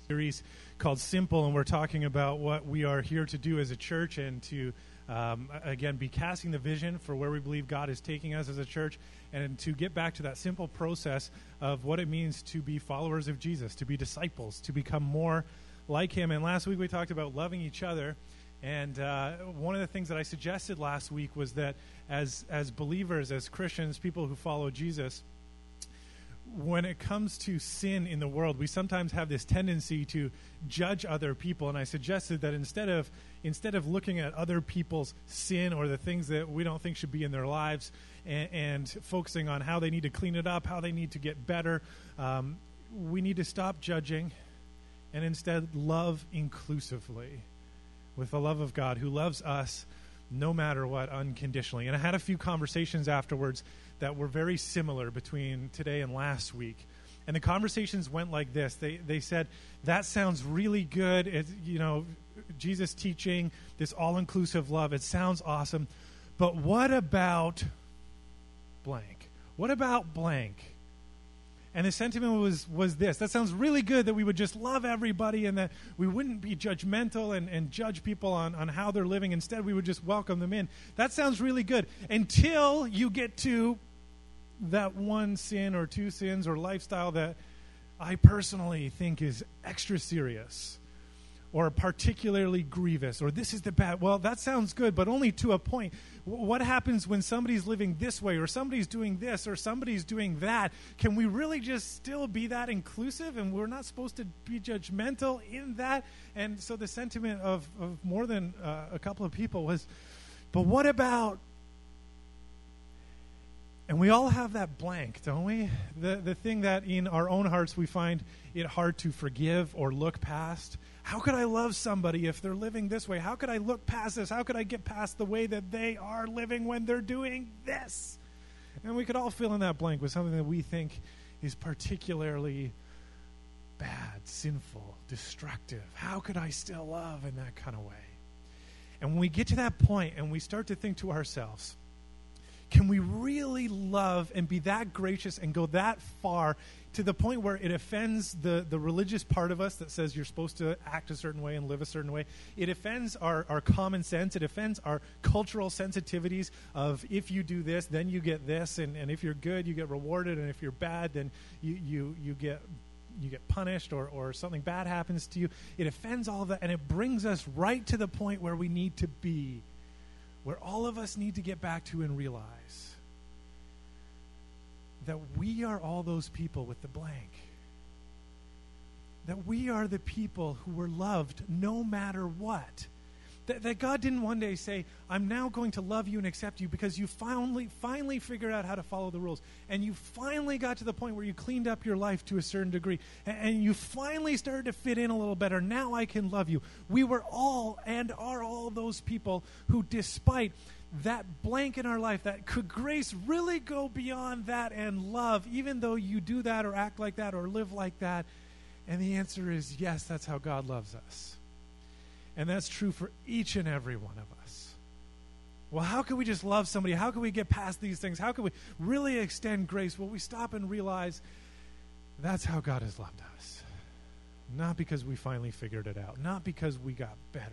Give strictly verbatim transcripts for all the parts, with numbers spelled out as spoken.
Series called Simple, and we're talking about what we are here to do as a church and to um, again be casting the vision for where we believe God is taking us as a church, and to get back to that simple process of what it means to be followers of Jesus, to be disciples, to become more like him. And last week we talked about loving each other, and uh, one of the things that I suggested last week was that as as believers, as Christians, people who follow Jesus, when it comes to sin in the world, we sometimes have this tendency to judge other people. And I suggested that instead of instead of looking at other people's sin or the things that we don't think should be in their lives and, and focusing on how they need to clean it up, how they need to get better, um, we need to stop judging and instead love inclusively with the love of God who loves us no matter what, unconditionally. And I had a few conversations afterwards that were very similar between today and last week. And the conversations went like this. They they said, that sounds really good. It, you know, Jesus teaching this all-inclusive love. It sounds awesome. But what about blank? What about blank? And the sentiment was was this. That sounds really good, that we would just love everybody and that we wouldn't be judgmental and, and judge people on, on how they're living. Instead, we would just welcome them in. That sounds really good until you get to that one sin or two sins or lifestyle that I personally think is extra serious or particularly grievous, or this is the bad. Well, that sounds good, but only to a point. What happens when somebody's living this way, or somebody's doing this, or somebody's doing that? Can we really just still be that inclusive? And we're not supposed to be judgmental in that. And so the sentiment of, of more than uh, a couple of people was, but what about? And we all have that blank, don't we? The the thing that in our own hearts we find it hard to forgive or look past. How could I love somebody if they're living this way? How could I look past this? How could I get past the way that they are living when they're doing this? And we could all fill in that blank with something that we think is particularly bad, sinful, destructive. How could I still love in that kind of way? And when we get to that point and we start to think to ourselves, can we really love and be that gracious and go that far to the point where it offends the, the religious part of us that says you're supposed to act a certain way and live a certain way? It offends our, our common sense. It offends our cultural sensitivities of if you do this, then you get this, and, and if you're good, you get rewarded, and if you're bad, then you, you, you get you get punished, or, or something bad happens to you. It offends all of that, and it brings us right to the point where we need to be, where all of us need to get back to and realize that we are all those people with the blank. That we are the people who were loved no matter what. That, that God didn't one day say, I'm now going to love you and accept you because you finally, finally figured out how to follow the rules. And you finally got to the point where you cleaned up your life to a certain degree. And, and you finally started to fit in a little better. Now I can love you. We were all and are all those people who, despite that blank in our life, that could grace really go beyond that and love, even though you do that or act like that or live like that? And the answer is yes, that's how God loves us. And that's true for each and every one of us. Well, how can we just love somebody? How can we get past these things? How can we really extend grace? Well, we stop and realize that's how God has loved us. Not because we finally figured it out. Not because we got better.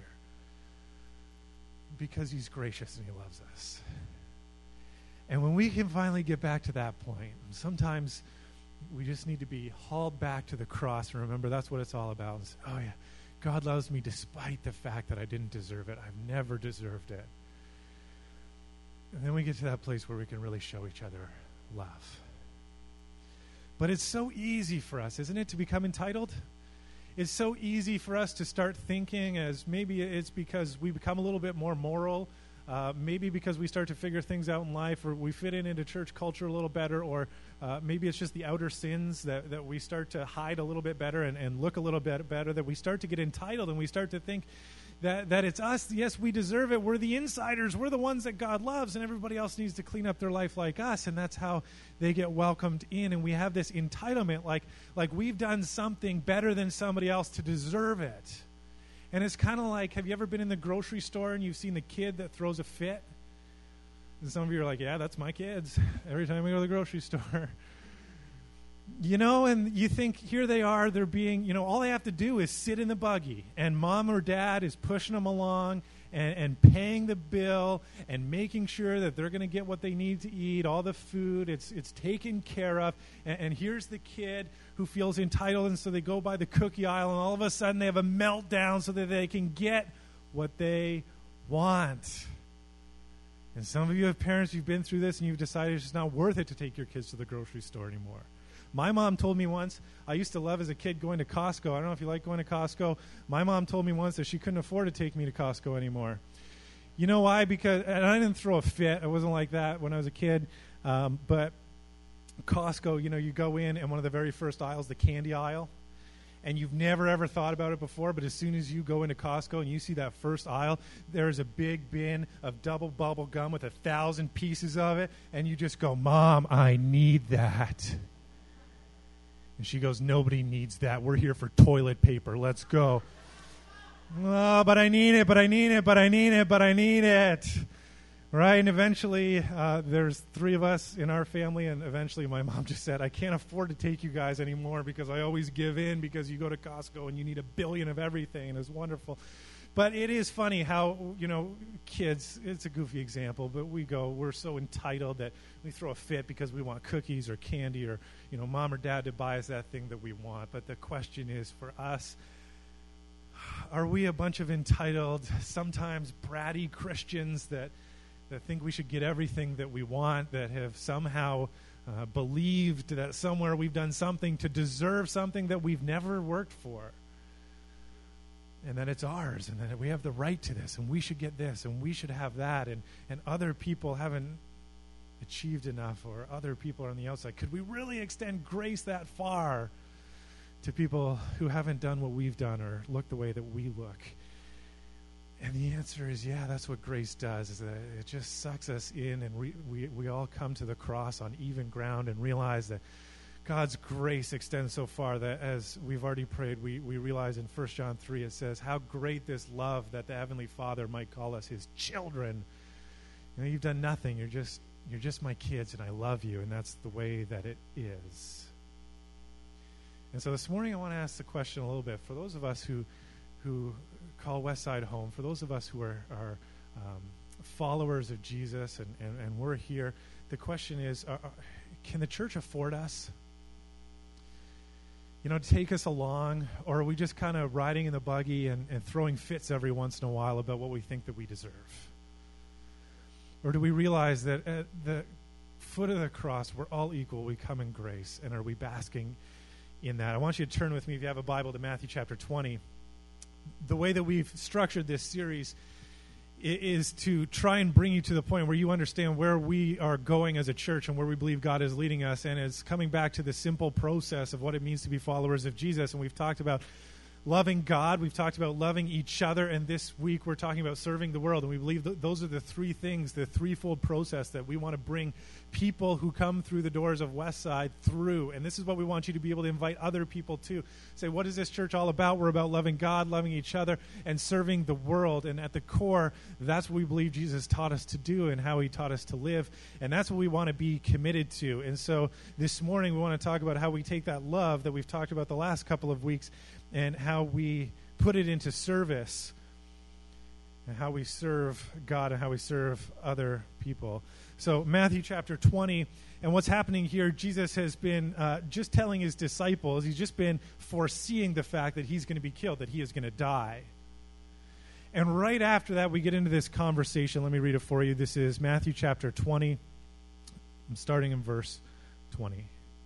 Because he's gracious and he loves us. And when we can finally get back to that point, sometimes we just need to be hauled back to the cross and remember that's what it's all about. It's, oh yeah, God loves me despite the fact that I didn't deserve it. I've never deserved it. And then we get to that place where we can really show each other love. But it's so easy for us, isn't it, to become entitled? It's so easy for us to start thinking as maybe it's because we become a little bit more moral, uh, maybe because we start to figure things out in life, or we fit in into church culture a little better, or uh, maybe it's just the outer sins that, that we start to hide a little bit better and, and look a little bit better, that we start to get entitled and we start to think that, that it's us. Yes, we deserve it. We're the insiders. We're the ones that God loves, and everybody else needs to clean up their life like us, and that's how they get welcomed in. And we have this entitlement, like, like we've done something better than somebody else to deserve it. And it's kind of like, have you ever been in the grocery store and you've seen the kid that throws a fit? And some of you are like, yeah, that's my kids every time we go to the grocery store. You know, and you think, here they are, they're being, you know, all they have to do is sit in the buggy, and mom or dad is pushing them along and, and paying the bill and making sure that they're going to get what they need to eat, all the food, it's it's taken care of. And, and here's the kid who feels entitled, and so they go by the cookie aisle, and all of a sudden they have a meltdown so that they can get what they want. And some of you have parents, you've been through this, and you've decided it's just not worth it to take your kids to the grocery store anymore. My mom told me once, I used to love as a kid going to Costco. I don't know if you like going to Costco. My mom told me once that she couldn't afford to take me to Costco anymore. You know why? Because, and I didn't throw a fit. I wasn't like that when I was a kid. Um, but Costco, you know, you go in, and one of the very first aisles, the candy aisle, and you've never ever thought about it before, but as soon as you go into Costco and you see that first aisle, there's a big bin of double bubble gum with a thousand pieces of it, and you just go, Mom, I need that. And she goes, nobody needs that. We're here for toilet paper. Let's go. Oh, but I need it, but I need it, but I need it, but I need it. Right? And eventually, uh, there's three of us in our family, and eventually my mom just said, I can't afford to take you guys anymore because I always give in because you go to Costco and you need a billion of everything, and it's wonderful. But it is funny how, you know, kids, it's a goofy example, but we go, we're so entitled that we throw a fit because we want cookies or candy or, you know, mom or dad to buy us that thing that we want. But the question is for us, are we a bunch of entitled, sometimes bratty Christians that, that think we should get everything that we want, that have somehow uh, believed that somewhere we've done something to deserve something that we've never worked for? And that it's ours, and that we have the right to this, and we should get this, and we should have that, and, and other people haven't achieved enough, or other people are on the outside. Could we really extend grace that far to people who haven't done what we've done or look the way that we look? And the answer is, yeah, that's what grace does, is that it just sucks us in, and we, we, we all come to the cross on even ground and realize that God's grace extends so far that, as we've already prayed, we, we realize in First John three it says, how great this love that the Heavenly Father might call us his children. You know, you've done nothing. You're just you're just my kids, and I love you, and that's the way that it is. And so this morning I want to ask the question a little bit. For those of us who who call Westside home, for those of us who are, are um, followers of Jesus, and, and, and we're here, the question is, are, are, can the church afford us? You know, take us along, or are we just kind of riding in the buggy and, and throwing fits every once in a while about what we think that we deserve? Or do we realize that at the foot of the cross, we're all equal, we come in grace, and are we basking in that? I want you to turn with me, if you have a Bible, to Matthew chapter twenty. The way that we've structured this series is to try and bring you to the point where you understand where we are going as a church and where we believe God is leading us, and it's coming back to the simple process of what it means to be followers of Jesus. And we've talked about loving God, we've talked about loving each other, and this week we're talking about serving the world. And we believe th- those are the three things, the threefold process that we want to bring people who come through the doors of Westside through. And this is what we want you to be able to invite other people to. Say, what is this church all about? We're about loving God, loving each other, and serving the world. And at the core, that's what we believe Jesus taught us to do and how he taught us to live. And that's what we want to be committed to. And so this morning we want to talk about how we take that love that we've talked about the last couple of weeks and how we put it into service, and how we serve God and how we serve other people. So Matthew chapter twenty, and what's happening here, Jesus has been uh, just telling his disciples, he's just been foreseeing the fact that he's going to be killed, that he is going to die. And right after that, we get into this conversation. Let me read it for you. This is Matthew chapter twenty. I'm starting in verse twenty.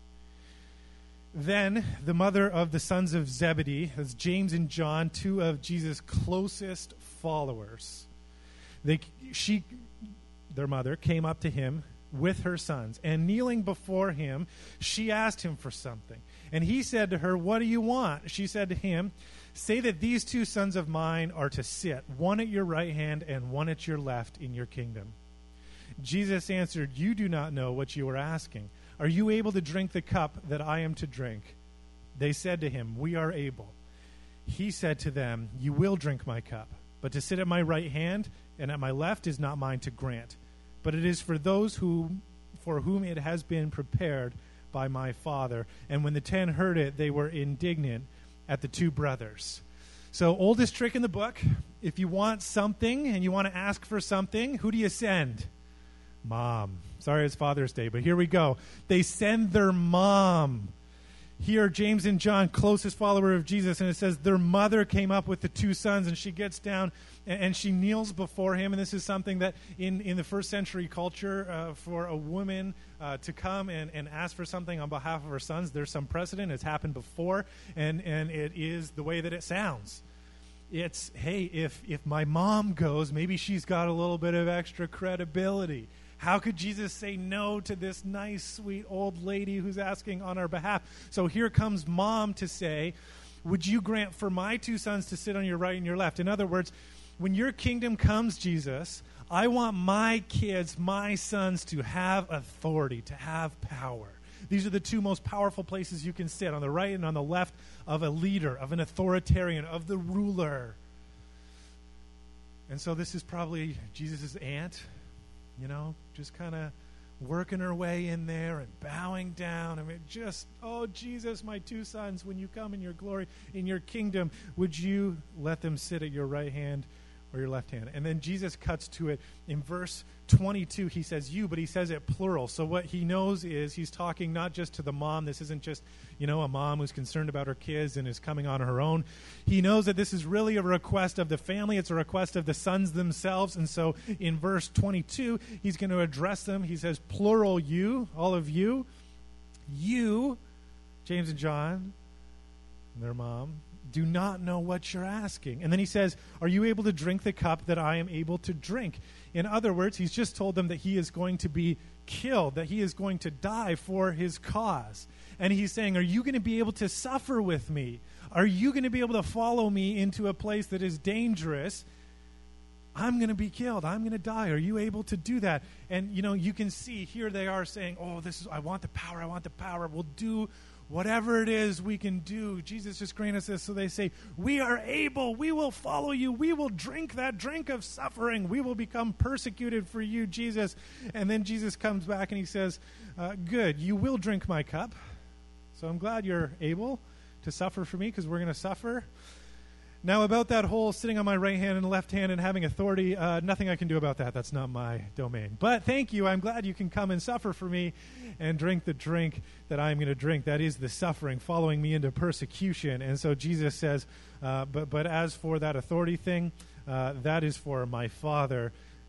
Then the mother of the sons of Zebedee, that's James and John, two of Jesus' closest followers, they, she, their mother, came up to him with her sons, and kneeling before him, she asked him for something. And he said to her, what do you want? She said to him, say that these two sons of mine are to sit, one at your right hand and one at your left in your kingdom. Jesus answered, you do not know what you are asking. Are you able to drink the cup that I am to drink? They said to him, we are able. He said to them, you will drink my cup, but to sit at my right hand and at my left is not mine to grant, but it is for those who, for whom it has been prepared by my Father. And when the ten heard it, they were indignant at the two brothers. So, oldest trick in the book, if you want something and you want to ask for something, who do you send? Mom. Sorry, it's Father's Day, but here we go. They send their mom. Here, James and John, closest follower of Jesus, and it says their mother came up with the two sons, and she gets down and, and she kneels before him. And this is something that in, in the first century culture, uh, for a woman uh, to come and, and ask for something on behalf of her sons, there's some precedent. It's happened before, and, and it is the way that it sounds. It's, hey, if if my mom goes, maybe she's got a little bit of extra credibility. How could Jesus say no to this nice, sweet old lady who's asking on our behalf? So here comes mom to say, would you grant for my two sons to sit on your right and your left? In other words, when your kingdom comes, Jesus, I want my kids, my sons, to have authority, to have power. These are the two most powerful places you can sit, on the right and on the left of a leader, of an authoritarian, of the ruler. And so this is probably Jesus' aunt, you know, just kind of working her way in there and bowing down. I mean, just, oh, Jesus, my two sons, when you come in your glory, in your kingdom, would you let them sit at your right hand or your left hand? And then Jesus cuts to it in verse twenty-two. He says you, but he says it plural. So what he knows is he's talking not just to the mom. This isn't just, you know, a mom who's concerned about her kids and is coming on her own. He knows that this is really a request of the family. It's a request of the sons themselves. And so in verse twenty-two, he's going to address them. He says plural you, all of you. You, James and John, and their mom, do not know what you're asking. And then he says, are you able to drink the cup that I am able to drink? In other words, he's just told them that he is going to be killed, that he is going to die for his cause. And he's saying, are you going to be able to suffer with me? Are you going to be able to follow me into a place that is dangerous? I'm going to be killed. I'm going to die. Are you able to do that? And, you know, you can see here they are saying, oh, this is, I want the power. I want the power. We'll do whatever it is we can do. Jesus, just grant us this. So they say, we are able. We will follow you. We will drink that drink of suffering. We will become persecuted for you, Jesus. And then Jesus comes back and he says, uh, good, you will drink my cup. So I'm glad you're able to suffer for me, because we're going to suffer. Now, about that whole sitting on my right hand and left hand and having authority, uh, nothing I can do about that. That's not my domain. But thank you. I'm glad you can come and suffer for me and drink the drink that I'm going to drink. That is the suffering, following me into persecution. And so Jesus says, uh, but, but as for that authority thing, uh, that is for my Father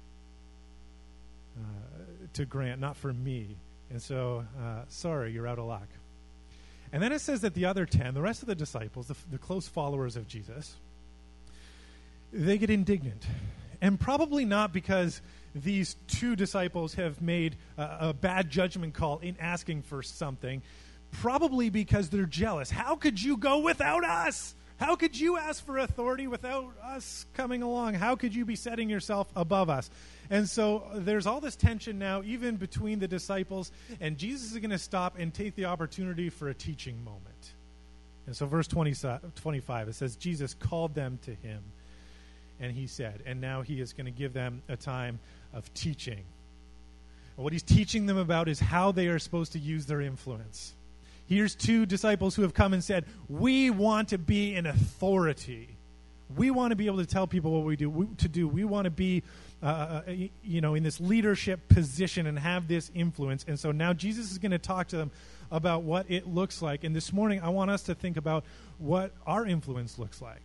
uh, to grant, not for me. And so, uh, sorry, you're out of luck. And then it says that the other ten, the rest of the disciples, the, the close followers of Jesus, they get indignant. And probably not because these two disciples have made a, a bad judgment call in asking for something. Probably because they're jealous. How could you go without us? How could you ask for authority without us coming along? How could you be setting yourself above us? And so there's all this tension now, even between the disciples, and Jesus is going to stop and take the opportunity for a teaching moment. And so verse twenty, twenty-five, it says, Jesus called them to him, and he said, and now he is going to give them a time of teaching. And what he's teaching them about is how they are supposed to use their influence. Here's two disciples who have come and said, we want to be in authority. We want to be able to tell people what we do we, to do. We want to be, uh, you know, in this leadership position and have this influence. And so now Jesus is going to talk to them about what it looks like. And this morning, I want us to think about what our influence looks like.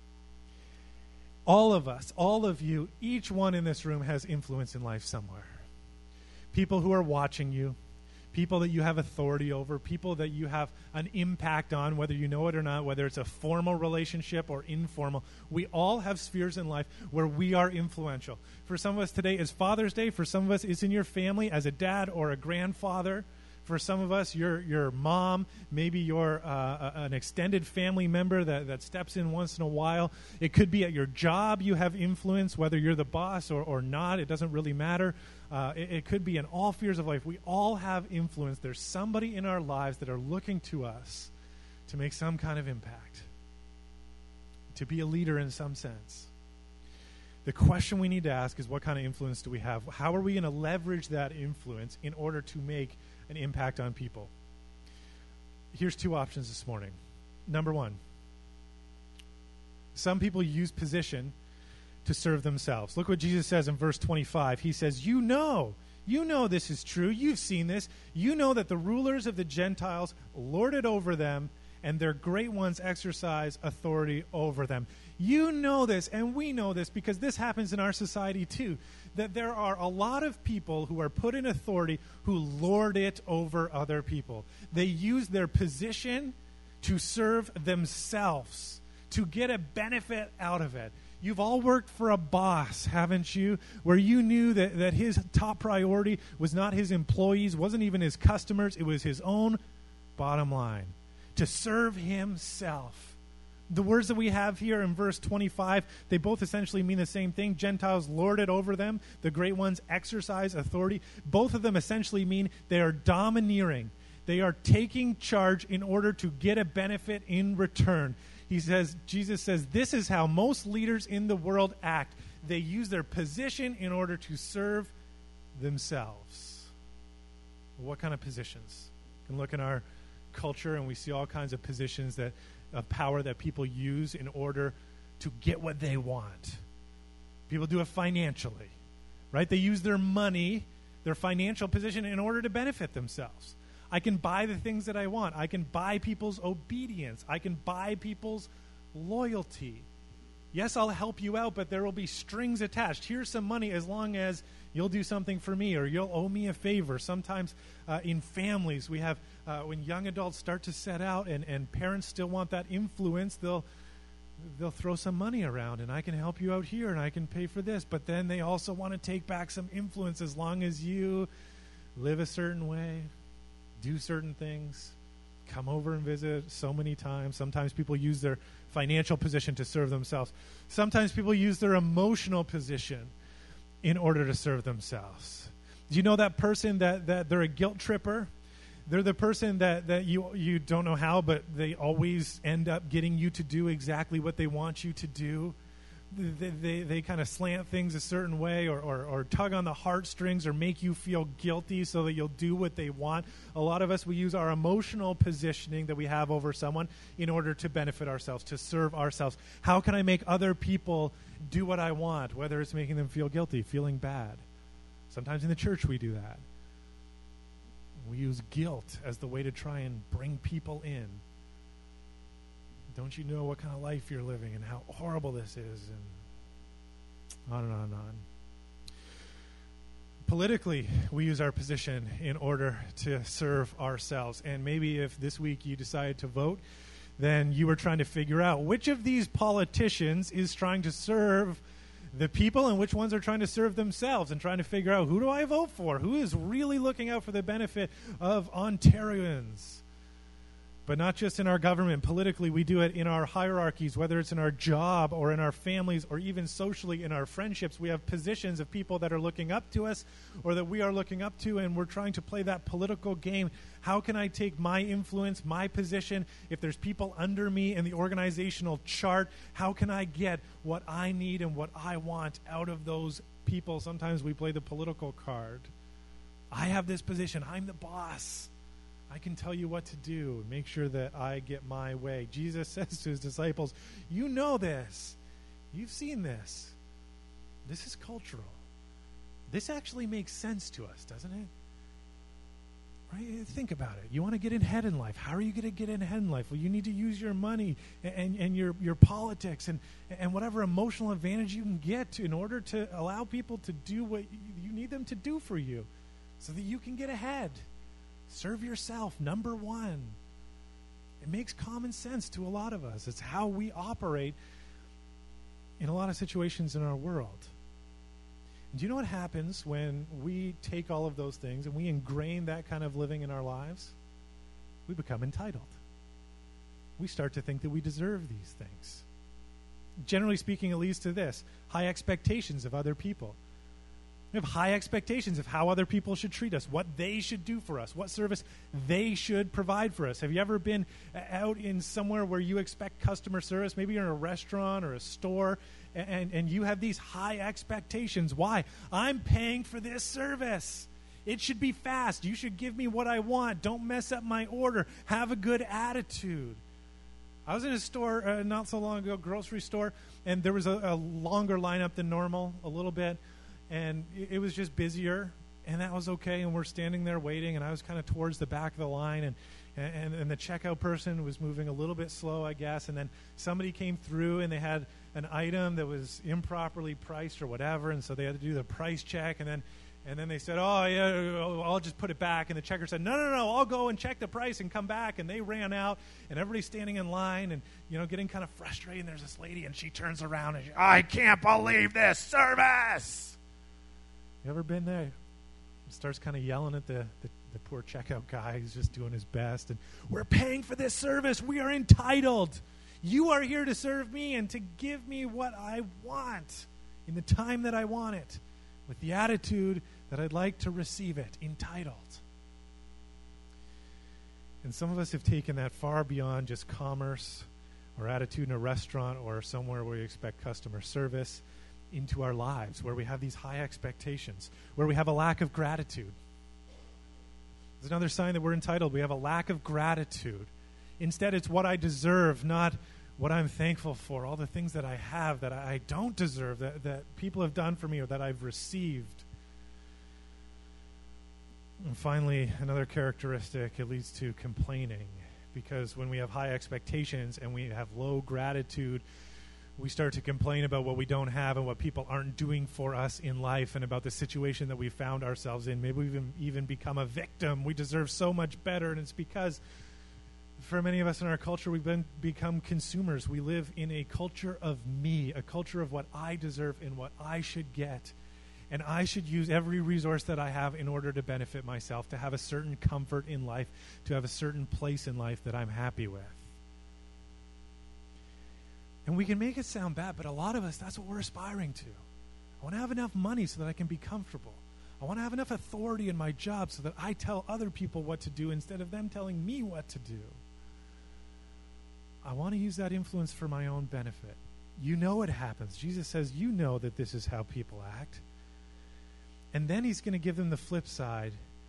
All of us, all of you, each one in this room has influence in life somewhere. People who are watching you, people that you have authority over, people that you have an impact on, whether you know it or not, whether it's a formal relationship or informal. We all have spheres in life where we are influential. For some of us today is Father's Day. For some of us, it's in your family as a dad or a grandfather. For some of us, your your mom, maybe you're uh, an extended family member that, that steps in once in a while. It could be at your job you have influence, whether you're the boss or, or not. It doesn't really matter. Uh, it, it could be in all spheres of life. We all have influence. There's somebody in our lives that are looking to us to make some kind of impact, to be a leader in some sense. The question we need to ask is, what kind of influence do we have? How are we going to leverage that influence in order to make an impact on people? here's two options this morning. Number one, some people use position to serve themselves. Look what Jesus says in verse twenty-five. He says, you know, you know this is true. You've seen this. You know that the rulers of the Gentiles lord it over them, and their great ones exercise authority over them. You know this, and we know this, because this happens in our society too, that there are a lot of people who are put in authority who lord it over other people. They use their position to serve themselves, to get a benefit out of it. You've all worked for a boss, haven't you, where you knew that, that his top priority was not his employees, wasn't even his customers, it was his own bottom line, to serve himself. The words that we have here in verse twenty-five, they both essentially mean the same thing. Gentiles lord it over them. The great ones exercise authority. Both of them essentially mean they are domineering. They are taking charge in order to get a benefit in return. He says, Jesus says, this is how most leaders in the world act. They use their position in order to serve themselves. What kind of positions? You can look in our culture and we see all kinds of positions that of power that people use in order to get what they want. People do it financially, right? They use their money, their financial position, in order to benefit themselves. I can buy the things that I want. I can buy people's obedience. I can buy people's loyalty. Yes, I'll help you out, but there will be strings attached. Here's some money as long as you'll do something for me, or you'll owe me a favor. Sometimes uh, in families, we have, uh, when young adults start to set out and, and parents still want that influence, they'll they'll throw some money around, and I can help you out here, and I can pay for this. But then they also want to take back some influence as long as you live a certain way, do certain things, come over and visit so many times. Sometimes people use their financial position to serve themselves. Sometimes people use their emotional position in order to serve themselves. Do you know that person that, that they're a guilt tripper? They're the person that, that you you don't know how, but they always end up getting you to do exactly what they want you to do. They, they, they kind of slant things a certain way, or, or, or tug on the heartstrings, or make you feel guilty so that you'll do what they want. A lot of us, we use our emotional positioning that we have over someone in order to benefit ourselves, to serve ourselves. How can I make other people do what I want, whether it's making them feel guilty, feeling bad? Sometimes in the church we do that. We use guilt as the way to try and bring people in. Don't you know what kind of life you're living and how horrible this is? And on and on and on. Politically, we use our position in order to serve ourselves. And maybe if this week you decided to vote, then you were trying to figure out which of these politicians is trying to serve the people and which ones are trying to serve themselves, and trying to figure out, who do I vote for? Who is really looking out for the benefit of Ontarians? But not just in our government. Politically, we do it in our hierarchies, whether it's in our job or in our families or even socially in our friendships. We have positions of people that are looking up to us or that we are looking up to, and we're trying to play that political game. How can I take my influence, my position? If there's people under me in the organizational chart, how can I get what I need and what I want out of those people? Sometimes we play the political card. I have this position. I'm the boss. I can tell you what to do. Make sure that I get my way. Jesus says to his disciples, you know this. You've seen this. This is cultural. This actually makes sense to us, doesn't it? Right? Think about it. You want to get ahead in life. How are you going to get ahead in life? Well, you need to use your money and, and, and your, your politics and, and whatever emotional advantage you can get to, in order to allow people to do what you need them to do for you so that you can get ahead. Serve yourself, number one. It makes common sense to a lot of us. It's how we operate in a lot of situations in our world. And do you know what happens when we take all of those things and we ingrain that kind of living in our lives? We become entitled. We start to think that we deserve these things. Generally speaking, it leads to this: high expectations of other people. We have high expectations of how other people should treat us, what they should do for us, what service they should provide for us. Have you ever been out in somewhere where you expect customer service? Maybe you're in a restaurant or a store, and, and you have these high expectations. Why? I'm paying for this service. It should be fast. You should give me what I want. Don't mess up my order. Have a good attitude. I was in a store uh, not so long ago, grocery store, and there was a, a longer lineup than normal, a little bit, and it, it was just busier, and that was okay, and we're standing there waiting, and I was kind of towards the back of the line, and, and, and the checkout person was moving a little bit slow, I guess, and then somebody came through, and they had an item that was improperly priced or whatever, and so they had to do the price check, and then And then they said, oh, yeah, I'll just put it back. And the checker said, no, no, no, I'll go and check the price and come back. And they ran out, and everybody's standing in line and, you know, getting kind of frustrated. And there's this lady, and she turns around, and she, I can't believe this service. You ever been there? Starts kind of yelling at the, the, the poor checkout guy who's just doing his best. And we're paying for this service. We are entitled. You are here to serve me and to give me what I want in the time that I want it, with the attitude that I'd like to receive it, entitled. And some of us have taken that far beyond just commerce or attitude in a restaurant or somewhere where we expect customer service into our lives, where we have these high expectations, where we have a lack of gratitude. There's another sign that we're entitled. We have a lack of gratitude. Instead, it's what I deserve, not what I'm thankful for, all the things that I have that I don't deserve, that, that people have done for me or that I've received. And finally, another characteristic, it leads to complaining. Because when we have high expectations and we have low gratitude, we start to complain about what we don't have and what people aren't doing for us in life and about the situation that we found ourselves in. Maybe we even, even become a victim. We deserve so much better, and it's because for many of us in our culture, we've been become consumers. We live in a culture of me, a culture of what I deserve and what I should get. And I should use every resource that I have in order to benefit myself, to have a certain comfort in life, to have a certain place in life that I'm happy with. And we can make it sound bad, but a lot of us, that's what we're aspiring to. I want to have enough money so that I can be comfortable. I want to have enough authority in my job so that I tell other people what to do instead of them telling me what to do. I want to use that influence for my own benefit. You know it happens. Jesus says, you know that this is how people act. And then he's going to give them the flip side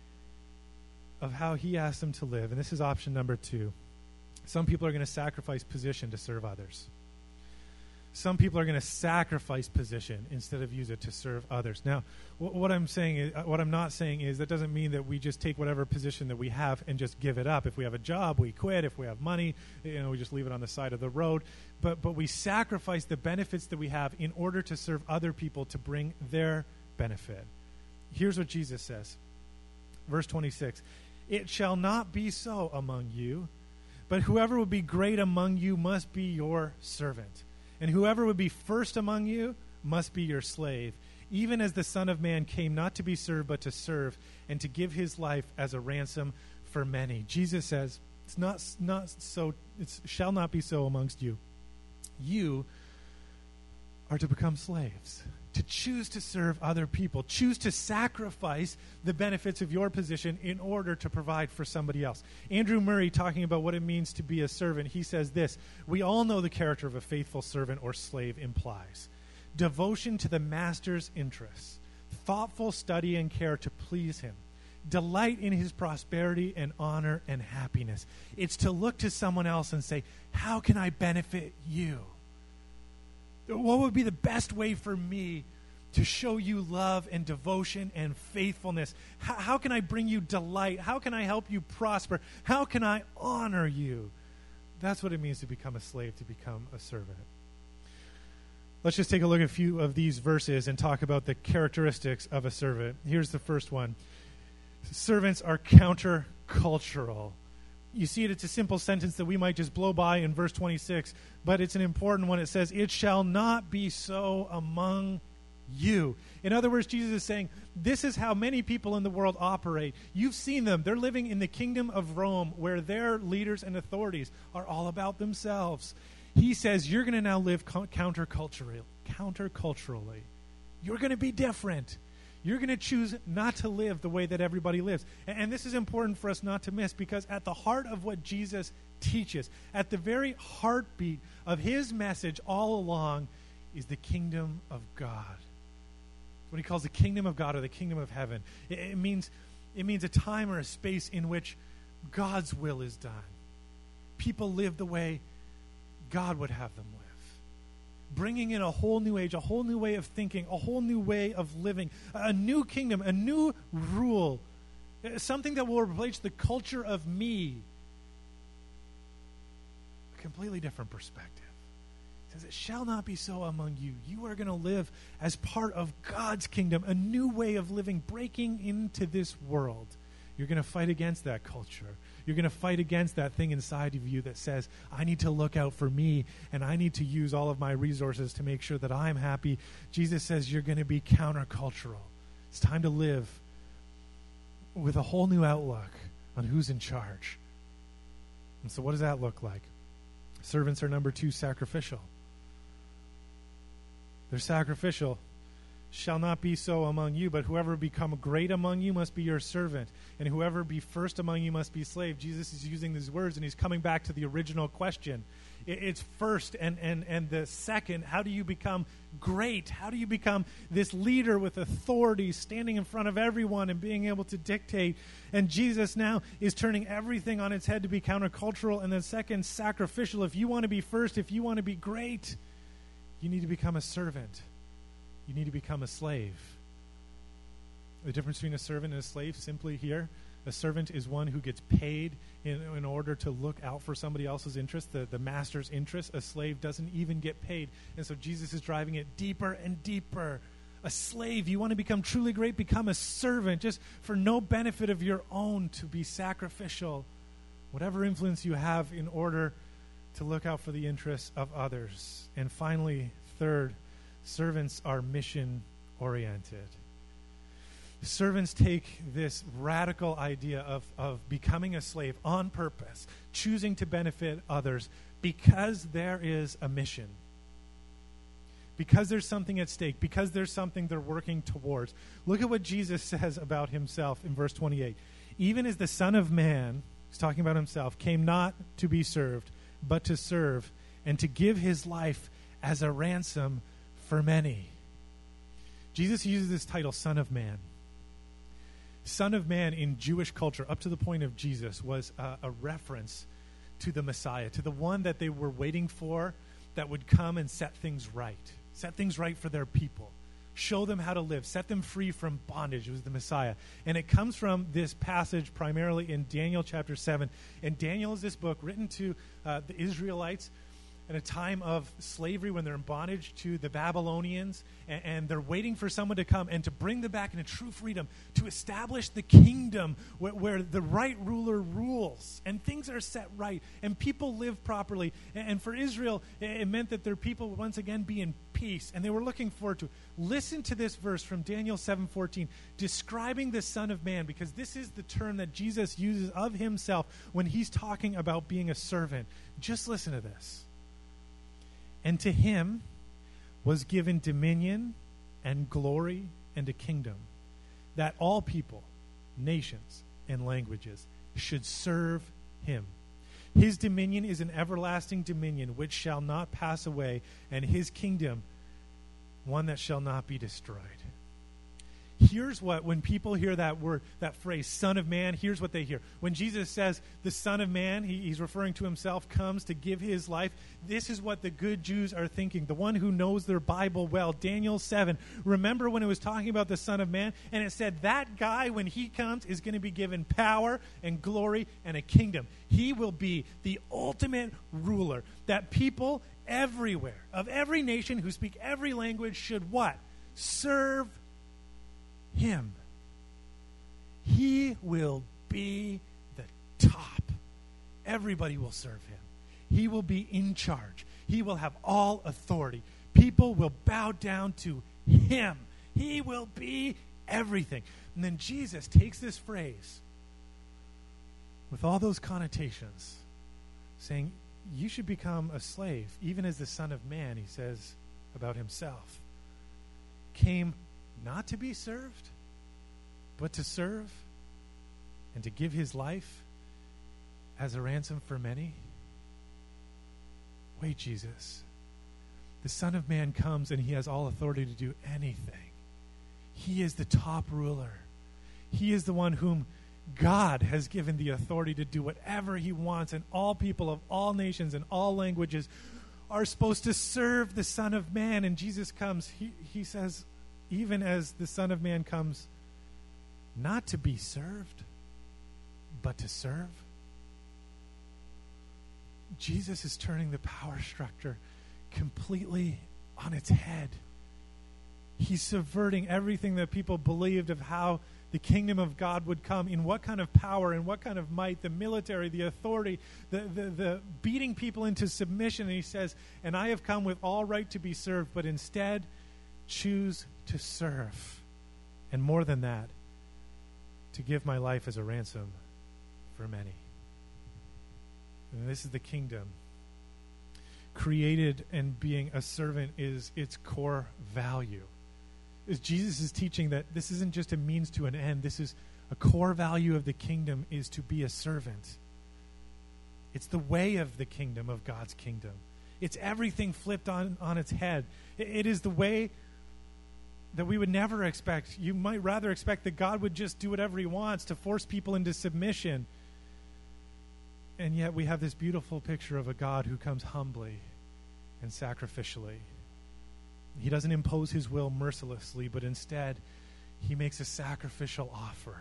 of how he asked them to live. And this is option number two. Some people are going to sacrifice position to serve others. Some people are going to sacrifice position instead of use it to serve others. Now, wh- what I'm saying is, uh, what I'm not saying is that doesn't mean that we just take whatever position that we have and just give it up. If we have a job, we quit. If we have money, you know, we just leave it on the side of the road. But but we sacrifice the benefits that we have in order to serve other people to bring their benefit. Here's what Jesus says. Verse twenty-six. It shall not be so among you, but whoever would be great among you must be your servant. And whoever would be first among you must be your slave, even as the Son of Man came not to be served, but to serve, and to give his life as a ransom for many. Jesus says, it's not, not so, it shall not be so amongst you. You are to become slaves, to choose to serve other people, choose to sacrifice the benefits of your position in order to provide for somebody else. Andrew Murray, talking about what it means to be a servant, he says this: we all know the character of a faithful servant or slave implies devotion to the master's interests, thoughtful study and care to please him, delight in his prosperity and honor and happiness. It's to look to someone else and say, how can I benefit you? What would be the best way for me to show you love and devotion and faithfulness? How, how can I bring you delight? How can I help you prosper? How can I honor you? That's what it means to become a slave, to become a servant. Let's just take a look at a few of these verses and talk about the characteristics of a servant. Here's the first one. Servants are countercultural. You see it, it's a simple sentence that we might just blow by in verse twenty-six, but it's an important one. It says, it shall not be so among you. In other words, Jesus is saying, this is how many people in the world operate. You've seen them. They're living in the kingdom of Rome, where their leaders and authorities are all about themselves. He says, you're going to now live counterculturally. counterculturally. You're going to be different. You're going to choose not to live the way that everybody lives. And, and this is important for us not to miss, because at the heart of what Jesus teaches, at the very heartbeat of his message all along, is the kingdom of God. what he calls the kingdom of God or the kingdom of heaven. It, it means it means a time or a space in which God's will is done. People live the way God would have them live. Bringing in a whole new age, a whole new way of thinking, a whole new way of living, a new kingdom, a new rule, something that will replace the culture of me. A completely different perspective. It says, it shall not be so among you. You are going to live as part of God's kingdom, a new way of living, breaking into this world. You're going to fight against that culture. You're going to fight against that thing inside of you that says, I need to look out for me, and I need to use all of my resources to make sure that I'm happy. Jesus says you're going to be countercultural. It's time to live with a whole new outlook on who's in charge. And so what does that look like? Servants are, number two, sacrificial. They're sacrificial. Shall not be so among you, but whoever become great among you must be your servant, and whoever be first among you must be slave. Jesus is using these words, and he's coming back to the original question. It's first and, and, and the second. How do you become great? How do you become this leader with authority, standing in front of everyone and being able to dictate? And Jesus now is turning everything on its head to be countercultural, and then second, sacrificial. If you want to be first, if you want to be great, you need to become a servant. You need to become a slave. The difference between a servant and a slave, simply here, a servant is one who gets paid in, in order to look out for somebody else's interest, the, the master's interest. A slave doesn't even get paid. And so Jesus is driving it deeper and deeper. A slave, you want to become truly great, become a servant, just for no benefit of your own, to be sacrificial. Whatever influence you have in order to look out for the interests of others. And finally, third, servants are mission-oriented. Servants take this radical idea of, of becoming a slave on purpose, choosing to benefit others because there is a mission, because there's something at stake, because there's something they're working towards. Look at what Jesus says about himself in verse twenty-eight. Even as the Son of Man, he's talking about himself, came not to be served, but to serve, and to give his life as a ransom for many. Jesus uses this title, Son of Man. Son of Man in Jewish culture, up to the point of Jesus, was a, a reference to the Messiah, to the one that they were waiting for, that would come and set things right, set things right for their people, show them how to live, set them free from bondage. It was the Messiah. And it comes from this passage primarily in Daniel chapter seven. And Daniel is this book written to uh, the Israelites in a time of slavery when they're in bondage to the Babylonians, and, and they're waiting for someone to come and to bring them back into true freedom, to establish the kingdom where, where the right ruler rules and things are set right and people live properly. And, and for Israel, it, it meant that their people would once again be in peace, and they were looking forward to it. Listen to this verse from Daniel seven fourteen, describing the Son of Man, because this is the term that Jesus uses of himself when he's talking about being a servant. Just listen to this. And to him was given dominion and glory and a kingdom, that all people, nations, and languages should serve him. His dominion is an everlasting dominion which shall not pass away, and his kingdom one that shall not be destroyed. Here's what, when people hear that word, that phrase, Son of Man, here's what they hear. When Jesus says the Son of Man, he, he's referring to himself, comes to give his life. This is what the good Jews are thinking. The one who knows their Bible well, Daniel seven. Remember when it was talking about the Son of Man? And it said that guy, when he comes, is going to be given power and glory and a kingdom. He will be the ultimate ruler that people everywhere, of every nation who speak every language, should what? Serve him. He will be the top. Everybody will serve him. He will be in charge. He will have all authority. People will bow down to him. He will be everything. And then Jesus takes this phrase with all those connotations, saying, you should become a slave, even as the Son of Man, he says about himself, came not to be served, but to serve and to give his life as a ransom for many. Wait, Jesus. The Son of Man comes and he has all authority to do anything. He is the top ruler. He is the one whom God has given the authority to do whatever he wants, and all people of all nations and all languages are supposed to serve the Son of Man. And Jesus comes, he, he says, even as the Son of Man comes, not to be served, but to serve. Jesus is turning the power structure completely on its head. He's subverting everything that people believed of how the kingdom of God would come, in what kind of power and what kind of might, the military, the authority, the, the, the beating people into submission. And he says, and I have come with all right to be served, but instead choose to serve. And more than that, to give my life as a ransom for many. And this is the kingdom. Created and being a servant is its core value. Is Jesus is teaching that this isn't just a means to an end. This is a core value of the kingdom, is to be a servant. It's the way of the kingdom, of God's kingdom. It's everything flipped on, on its head. It, it is the way that we would never expect. You might rather expect that God would just do whatever he wants to force people into submission. And yet we have this beautiful picture of a God who comes humbly and sacrificially. He doesn't impose his will mercilessly, but instead he makes a sacrificial offer.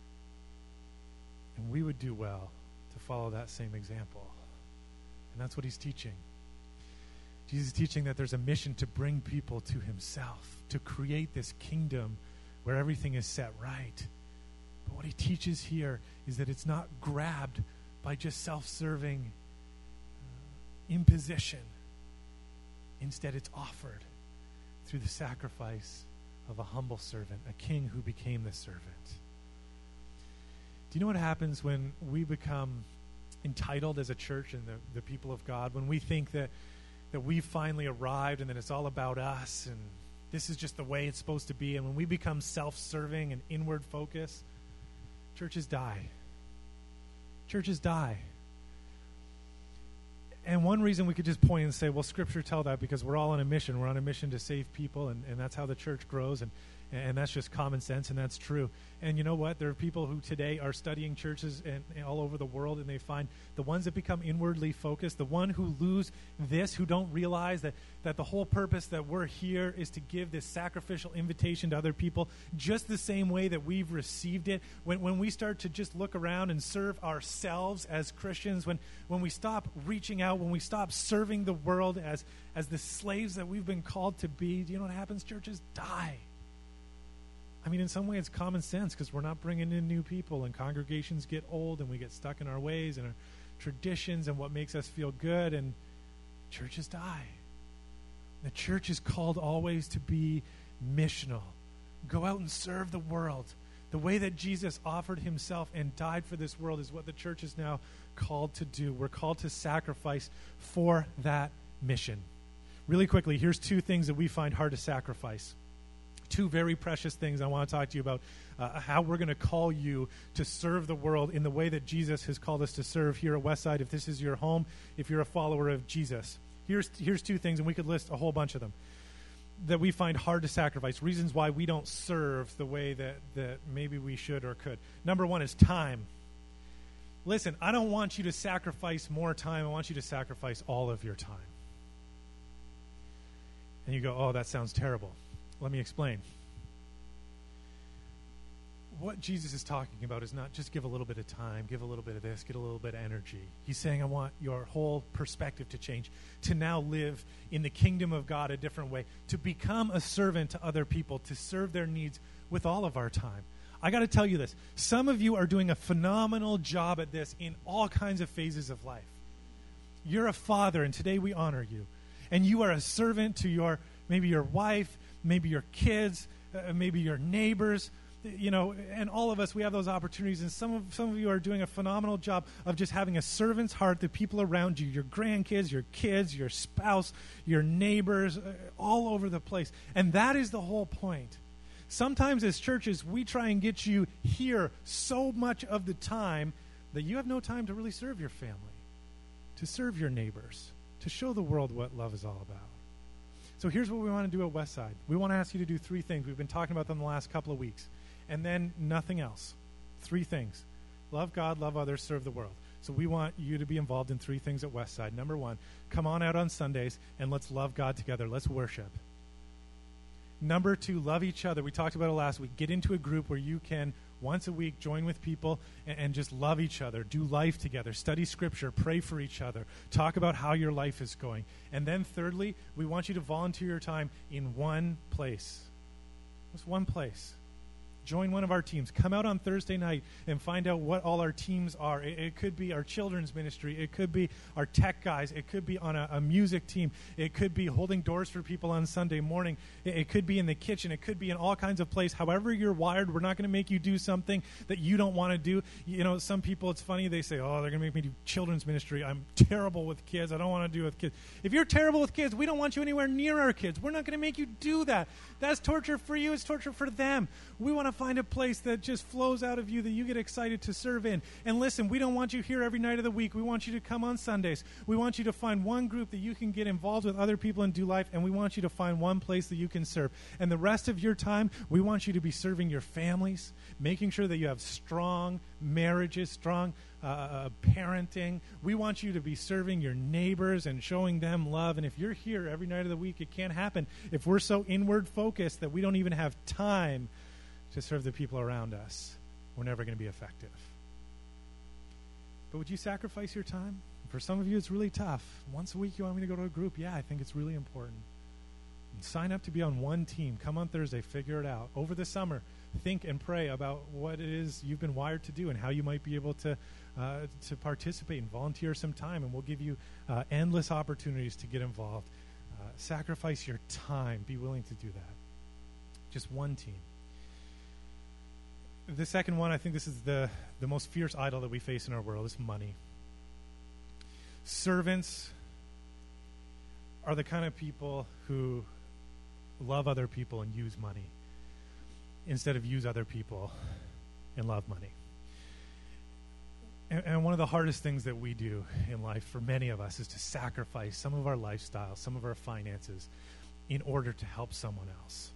And we would do well to follow that same example. And that's what he's teaching. Jesus is teaching that there's a mission to bring people to himself, to create this kingdom where everything is set right. But what he teaches here is that it's not grabbed by just self-serving uh, imposition. Instead, it's offered through the sacrifice of a humble servant, a king who became the servant. Do you know what happens when we become entitled as a church and the, the people of God, when we think that, that we've finally arrived and that it's all about us and this is just the way it's supposed to be, and when we become self-serving and inward focused, churches die. Churches die. And one reason we could just point and say, well, Scripture tell that because we're all on a mission. We're on a mission to save people, and, and that's how the church grows, and, and that's just common sense, and that's true. And you know what? There are people who today are studying churches and, and all over the world, and they find the ones that become inwardly focused, the one who lose this, who don't realize that, that the whole purpose that we're here is to give this sacrificial invitation to other people just the same way that we've received it. When, when we start to just look around and serve ourselves as Christians, when, when we stop reaching out, when we stop serving the world as, as the slaves that we've been called to be, do you know what happens? Churches die. I mean, in some way, it's common sense because we're not bringing in new people, and congregations get old, and we get stuck in our ways and our traditions and what makes us feel good, and churches die. The church is called always to be missional. Go out and serve the world. The way that Jesus offered himself and died for this world is what the church is now called to do. We're called to sacrifice for that mission. Really quickly, here's two things that we find hard to sacrifice. Two very precious things I want to talk to you about, uh, how we're going to call you to serve the world in the way that Jesus has called us to serve here at Westside, if this is your home, if you're a follower of Jesus. Here's, here's two things, and we could list a whole bunch of them, that we find hard to sacrifice, reasons why we don't serve the way that, that maybe we should or could. Number one is time. Listen, I don't want you to sacrifice more time. I want you to sacrifice all of your time. And you go, oh, that sounds terrible. Let me explain. What Jesus is talking about is not just give a little bit of time, give a little bit of this, get a little bit of energy. He's saying, I want your whole perspective to change, to now live in the kingdom of God a different way, to become a servant to other people, to serve their needs with all of our time. I got to tell you this. Some of you are doing a phenomenal job at this in all kinds of phases of life. You're a father, and today we honor you. And you are a servant to your, maybe your wife, maybe your kids, uh, maybe your neighbors, you know, and all of us, we have those opportunities. And some of some of you are doing a phenomenal job of just having a servant's heart, the people around you, your grandkids, your kids, your spouse, your neighbors, uh, all over the place. And that is the whole point. Sometimes as churches, we try and get you here so much of the time that you have no time to really serve your family, to serve your neighbors, to show the world what love is all about. So here's what we want to do at Westside. We want to ask you to do three things. We've been talking about them the last couple of weeks. And then nothing else. Three things. Love God, love others, serve the world. So we want you to be involved in three things at Westside. Number one, come on out on Sundays and let's love God together. Let's worship. Number two, love each other. We talked about it last week. Get into a group where you can, once a week, join with people and, and just love each other, do life together, study Scripture, pray for each other, talk about how your life is going. And then thirdly, we want you to volunteer your time in one place. Just one place. Join one of our teams. Come out on Thursday night and find out what all our teams are. It, it could be our children's ministry. It could be our tech guys. It could be on a, a music team. It could be holding doors for people on Sunday morning. It, it could be in the kitchen. It could be in all kinds of places. However you're wired, we're not going to make you do something that you don't want to do. You know, some people, it's funny, they say, oh, they're going to make me do children's ministry. I'm terrible with kids. I don't want to do it with kids. If you're terrible with kids, we don't want you anywhere near our kids. We're not going to make you do that. That's torture for you. It's torture for them. We want to find a place that just flows out of you that you get excited to serve in. And listen, we don't want you here every night of the week. We want you to come on Sundays. We want you to find one group that you can get involved with other people and do life, and we want you to find one place that you can serve. And the rest of your time, we want you to be serving your families, making sure that you have strong marriages, strong uh, uh, parenting. We want you to be serving your neighbors and showing them love. And if you're here every night of the week, it can't happen if we're so inward focused that we don't even have time to serve the people around us. We're never going to be effective. But would you sacrifice your time? For some of you, it's really tough. Once a week, you want me to go to a group? Yeah, I think it's really important. And sign up to be on one team. Come on Thursday. Figure it out. Over the summer, think and pray about what it is you've been wired to do and how you might be able to uh, to participate and volunteer some time. And we'll give you uh, endless opportunities to get involved. Uh, sacrifice your time. Be willing to do that. Just one team. The second one, I think this is the, the most fierce idol that we face in our world, is money. Servants are the kind of people who love other people and use money instead of use other people and love money. And, and one of the hardest things that we do in life for many of us is to sacrifice some of our lifestyle, some of our finances in order to help someone else.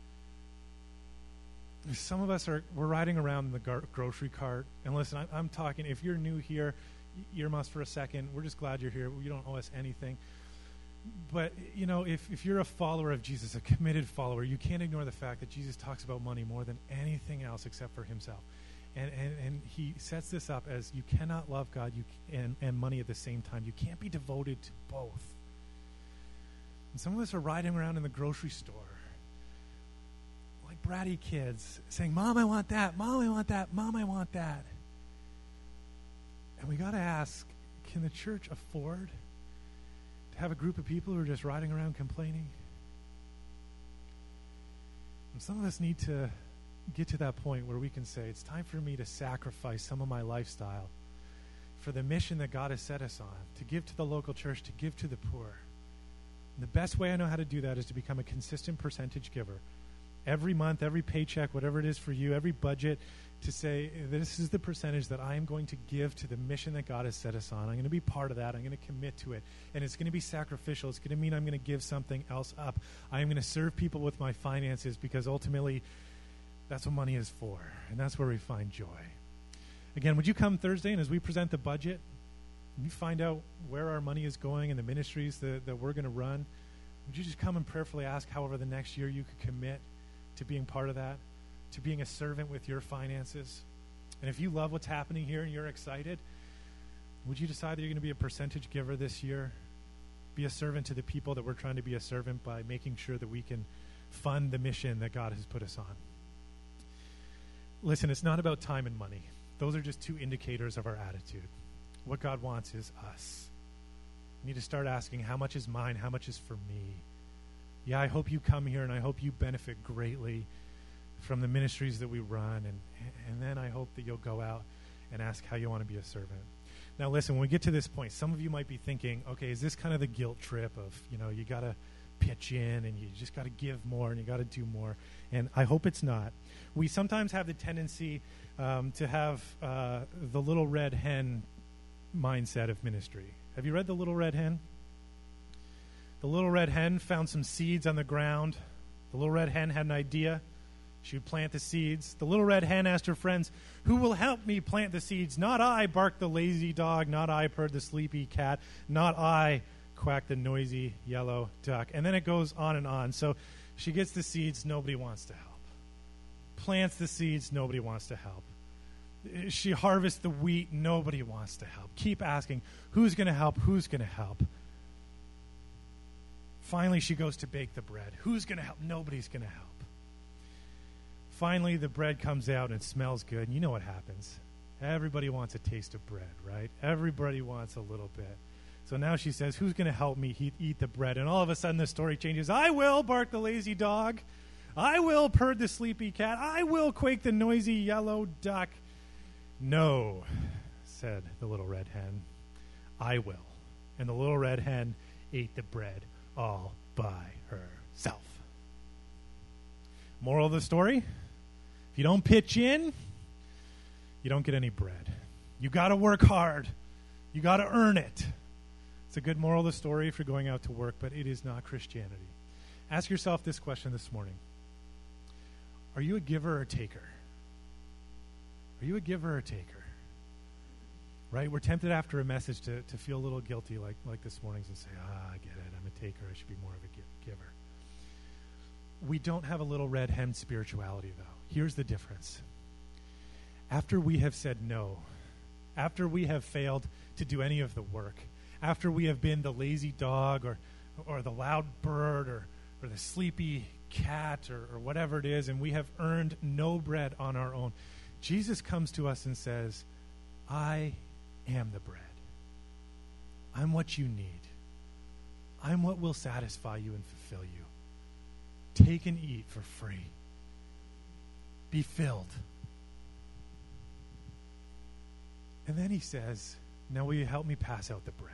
Some of us are, we're riding around in the gar- grocery cart. And listen, I, I'm talking, if you're new here, earmuffs for a second. We're just glad you're here. You don't owe us anything. But, you know, if, if you're a follower of Jesus, a committed follower, you can't ignore the fact that Jesus talks about money more than anything else except for himself. And and, and he sets this up as you cannot love God you and, and money at the same time. You can't be devoted to both. And some of us are riding around in the grocery store like bratty kids saying, Mom, I want that. Mom, I want that. Mom, I want that. And we got to ask, can the church afford to have a group of people who are just riding around complaining? And some of us need to get to that point where we can say, it's time for me to sacrifice some of my lifestyle for the mission that God has set us on, to give to the local church, to give to the poor. And the best way I know how to do that is to become a consistent percentage giver. Every month, every paycheck, whatever it is for you, every budget, to say, this is the percentage that I am going to give to the mission that God has set us on. I'm going to be part of that. I'm going to commit to it. And it's going to be sacrificial. It's going to mean I'm going to give something else up. I am going to serve people with my finances because ultimately that's what money is for. And that's where we find joy. Again, would you come Thursday, and as we present the budget, you find out where our money is going and the ministries that, that we're going to run, would you just come and prayerfully ask how over the next year you could commit to being part of that, to being a servant with your finances? And if you love what's happening here and you're excited, would you decide that you're going to be a percentage giver this year? Be a servant to the people that we're trying to be a servant by making sure that we can fund the mission that God has put us on. Listen, it's not about time and money. Those are just two indicators of our attitude. What God wants is us. We need to start asking, how much is mine? How much is for me? Yeah, I hope you come here, and I hope you benefit greatly from the ministries that we run, and and then I hope that you'll go out and ask how you want to be a servant. Now, listen, when we get to this point, some of you might be thinking, okay, is this kind of the guilt trip of, you know, you got to pitch in, and you just got to give more, and you got to do more? And I hope it's not. We sometimes have the tendency um, to have uh, the little red hen mindset of ministry. Have you read The Little Red Hen? The little red hen found some seeds on the ground. The little red hen had an idea. She would plant the seeds. The little red hen asked her friends, "Who will help me plant the seeds?" "Not I," barked the lazy dog. "Not I," purred the sleepy cat. "Not I," quacked the noisy yellow duck. And then it goes on and on. So she gets the seeds. Nobody wants to help. Plants the seeds. Nobody wants to help. She harvests the wheat. Nobody wants to help. Keep asking, who's going to help? Who's going to help? Finally, she goes to bake the bread. Who's going to help? Nobody's going to help. Finally, the bread comes out and it smells good. And you know what happens. Everybody wants a taste of bread, right? Everybody wants a little bit. So now she says, who's going to help me he- eat the bread? And all of a sudden the story changes. "I will," barked the lazy dog. "I will," purred the sleepy cat. "I will," quaked the noisy yellow duck. "No," said the little red hen. "I will." And the little red hen ate the bread all by herself. Moral of the story? If you don't pitch in, you don't get any bread. You got to work hard. You got to earn it. It's a good moral of the story if you're going out to work, but it is not Christianity. Ask yourself this question this morning. Are you a giver or taker? Are you a giver or taker? Right? We're tempted after a message to, to feel a little guilty like, like this morning's and say, ah, I get it. I'm a taker. I should be more of a giver. We don't have a little red hen spirituality, though. Here's the difference. After we have said no, after we have failed to do any of the work, after we have been the lazy dog or or the loud bird or, or the sleepy cat or, or whatever it is, and we have earned no bread on our own, Jesus comes to us and says, I am the bread. I'm what you need. I'm what will satisfy you and fulfill you. Take and eat for free. Be filled. And then he says, now will you help me pass out the bread?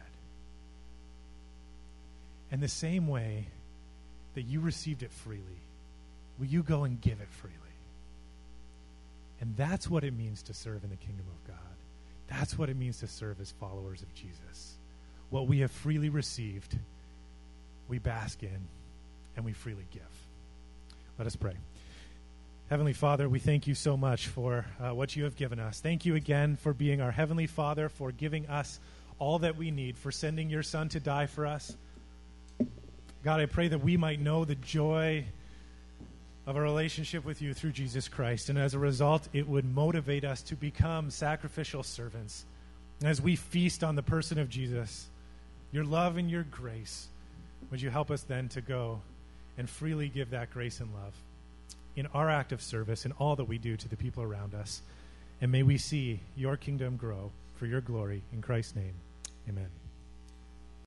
And the same way that you received it freely, will you go and give it freely? And that's what it means to serve in the kingdom of God. That's what it means to serve as followers of Jesus. What we have freely received, we bask in and we freely give. Let us pray. Heavenly Father, we thank you so much for uh, what you have given us. Thank you again for being our Heavenly Father, for giving us all that we need, for sending your Son to die for us. God, I pray that we might know the joy of a relationship with you through Jesus Christ. And as a result, it would motivate us to become sacrificial servants. And as we feast on the person of Jesus, your love and your grace, would you help us then to go and freely give that grace and love in our act of service and all that we do to the people around us. And may we see your kingdom grow for your glory. In Christ's name, amen.